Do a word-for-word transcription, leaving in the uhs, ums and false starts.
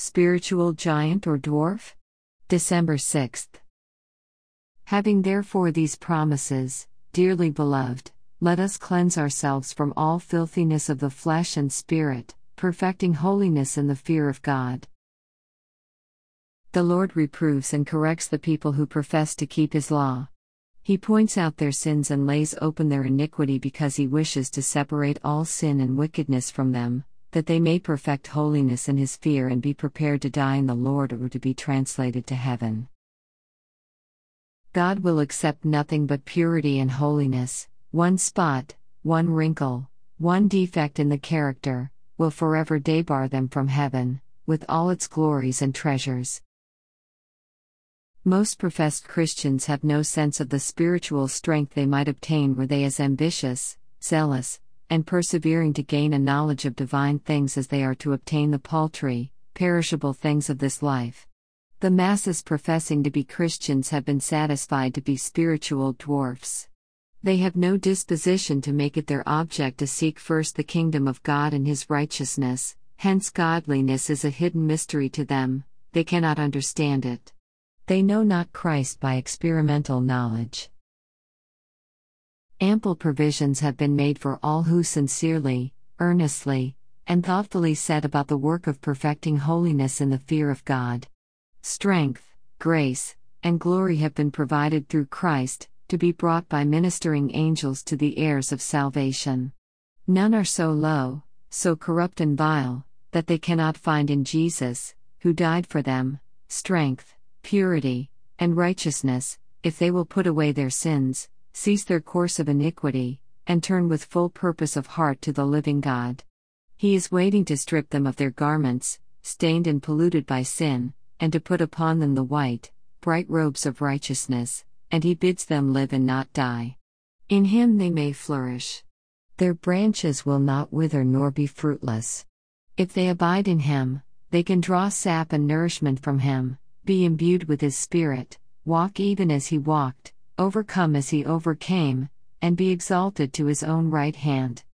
spiritual giant or dwarf? December sixth. Having therefore these promises, dearly beloved, let us cleanse ourselves from all filthiness of the flesh and spirit, perfecting holiness in the fear of God. The Lord reproves and corrects the people who profess to keep His law. He points out their sins and lays open their iniquity because He wishes to separate all sin and wickedness from them, that they may perfect holiness in His fear and be prepared to die in the Lord or to be translated to heaven. God will accept nothing but purity and holiness. One spot, one wrinkle, one defect in the character, will forever debar them from heaven, with all its glories and treasures. Most professed Christians have no sense of the spiritual strength they might obtain were they as ambitious, zealous, and persevering to gain a knowledge of divine things as they are to obtain the paltry, perishable things of this life. The masses professing to be Christians have been satisfied to be spiritual dwarfs. They have no disposition to make it their object to seek first the kingdom of God and His righteousness, hence godliness is a hidden mystery to them, they cannot understand it. They know not Christ by experimental knowledge. Ample provisions have been made for all who sincerely, earnestly, and thoughtfully set about the work of perfecting holiness in the fear of God. Strength, grace, and glory have been provided through Christ, to be brought by ministering angels to the heirs of salvation. None are so low, so corrupt and vile, that they cannot find in Jesus, who died for them, strength, purity, and righteousness, if they will put away their sins, cease their course of iniquity, and turn with full purpose of heart to the living God. He is waiting to strip them of their garments, stained and polluted by sin, and to put upon them the white, bright robes of righteousness, and He bids them live and not die. In Him they may flourish. Their branches will not wither nor be fruitless. If they abide in Him, they can draw sap and nourishment from Him, be imbued with His Spirit, walk even as He walked, overcome as He overcame, and be exalted to His own right hand.